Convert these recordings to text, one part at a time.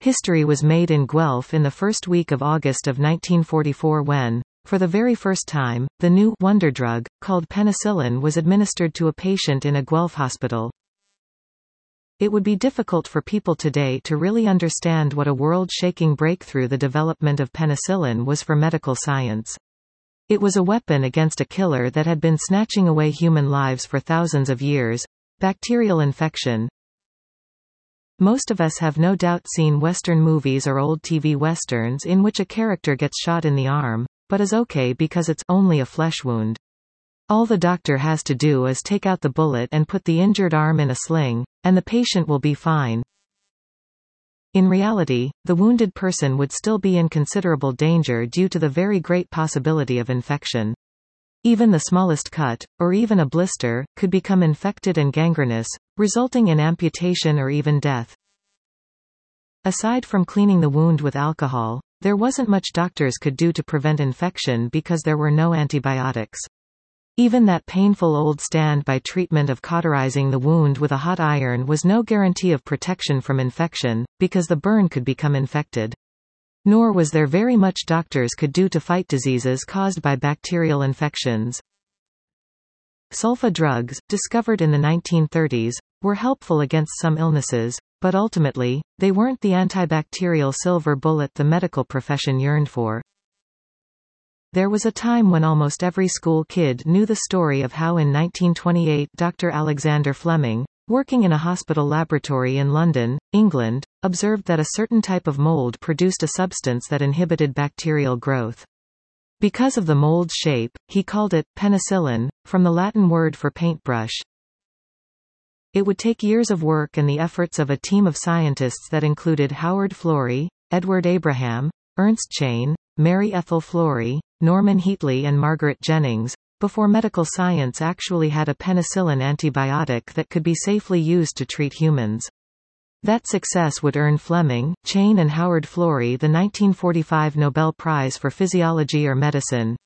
History was made in Guelph in the first week of August of 1944 when, for the very first time, the new wonder drug, called penicillin, was administered to a patient in a Guelph hospital. It would be difficult for people today to really understand what a world-shaking breakthrough the development of penicillin was for medical science. It was a weapon against a killer that had been snatching away human lives for thousands of years: bacterial infection. Most of us have no doubt seen Western movies or old TV westerns in which a character gets shot in the arm, but is okay because it's only a flesh wound. All the doctor has to do is take out the bullet and put the injured arm in a sling, and the patient will be fine. In reality, the wounded person would still be in considerable danger due to the very great possibility of infection. Even the smallest cut, or even a blister, could become infected and gangrenous, resulting in amputation or even death. Aside from cleaning the wound with alcohol, there wasn't much doctors could do to prevent infection because there were no antibiotics. Even that painful old standby treatment of cauterizing the wound with a hot iron was no guarantee of protection from infection, because the burn could become infected. Nor was there very much doctors could do to fight diseases caused by bacterial infections. Sulfa drugs, discovered in the 1930s, were helpful against some illnesses, but ultimately, they weren't the antibacterial silver bullet the medical profession yearned for. There was a time when almost every school kid knew the story of how in 1928 Dr. Alexander Fleming, working in a hospital laboratory in London, England, observed that a certain type of mold produced a substance that inhibited bacterial growth. Because of the mold's shape, he called it penicillin, from the Latin word for paintbrush. It would take years of work and the efforts of a team of scientists that included Howard Florey, Edward Abraham, Ernst Chain, Mary Ethel Florey, Norman Heatley and Margaret Jennings, before medical science actually had a penicillin antibiotic that could be safely used to treat humans. That success would earn Fleming, Chain and Howard Florey the 1945 Nobel Prize for Physiology or Medicine.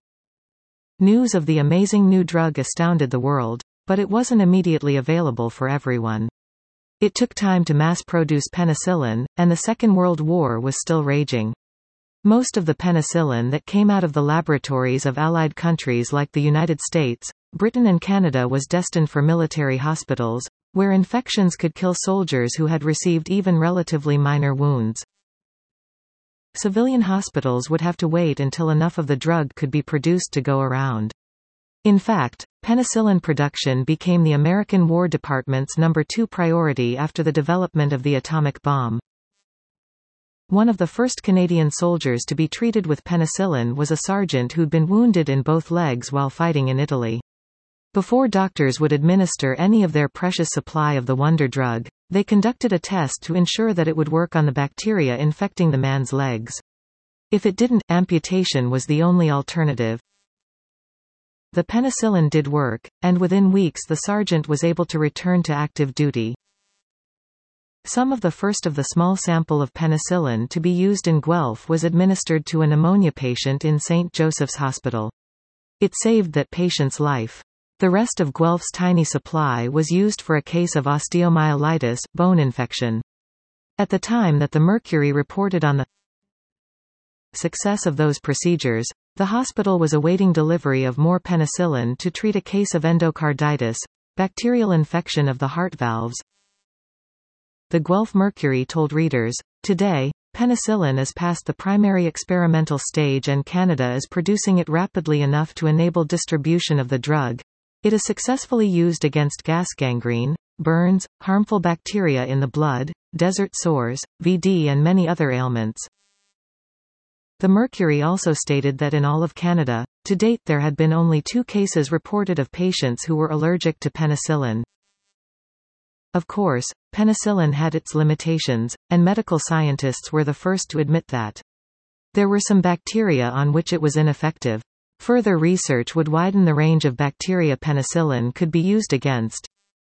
News of the amazing new drug astounded the world, but it wasn't immediately available for everyone. It took time to mass-produce penicillin, and the Second World War was still raging. Most of the penicillin that came out of the laboratories of Allied countries like the United States, Britain and Canada was destined for military hospitals, where infections could kill soldiers who had received even relatively minor wounds. Civilian hospitals would have to wait until enough of the drug could be produced to go around. In fact, penicillin production became the American War Department's number 2 priority after the development of the atomic bomb. One of the first Canadian soldiers to be treated with penicillin was a sergeant who'd been wounded in both legs while fighting in Italy. Before doctors would administer any of their precious supply of the wonder drug, they conducted a test to ensure that it would work on the bacteria infecting the man's legs. If it didn't, amputation was the only alternative. The penicillin did work, and within weeks the sergeant was able to return to active duty. Some of the small sample of penicillin to be used in Guelph was administered to a pneumonia patient in St. Joseph's Hospital. It saved that patient's life. The rest of Guelph's tiny supply was used for a case of osteomyelitis, bone infection. At the time that the Mercury reported on the success of those procedures, the hospital was awaiting delivery of more penicillin to treat a case of endocarditis, bacterial infection of the heart valves. The Guelph Mercury told readers, "Today, penicillin is past the primary experimental stage and Canada is producing it rapidly enough to enable distribution of the drug. It is successfully used against gas gangrene, burns, harmful bacteria in the blood, desert sores, VD and many other ailments." The Mercury also stated that in all of Canada, to date there had been only 2 cases reported of patients who were allergic to penicillin. Of course, penicillin had its limitations, and medical scientists were the first to admit that. There were some bacteria on which it was ineffective. Further research would widen the range of bacteria penicillin could be used against.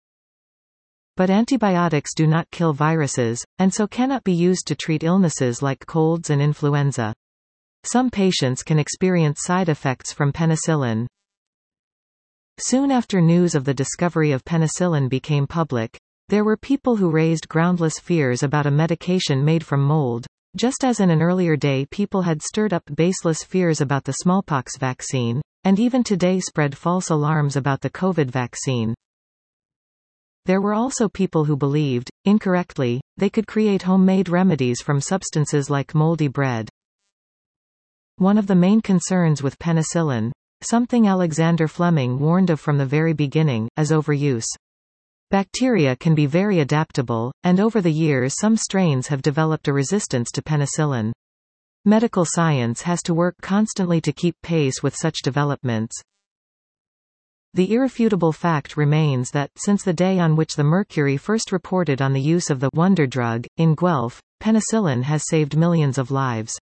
But antibiotics do not kill viruses, and so cannot be used to treat illnesses like colds and influenza. Some patients can experience side effects from penicillin. Soon after news of the discovery of penicillin became public, There were people who raised groundless fears about a medication made from mold. Just as in an earlier day people had stirred up baseless fears about the smallpox vaccine, and even today spread false alarms about the COVID vaccine. There were also people who believed, incorrectly, they could create homemade remedies from substances like moldy bread. One of the main concerns with penicillin, something Alexander Fleming warned of from the very beginning, is overuse. Bacteria can be very adaptable, and over the years some strains have developed a resistance to penicillin. Medical science has to work constantly to keep pace with such developments. The irrefutable fact remains that, since the day on which the Mercury first reported on the use of the wonder drug, in Guelph, penicillin has saved millions of lives.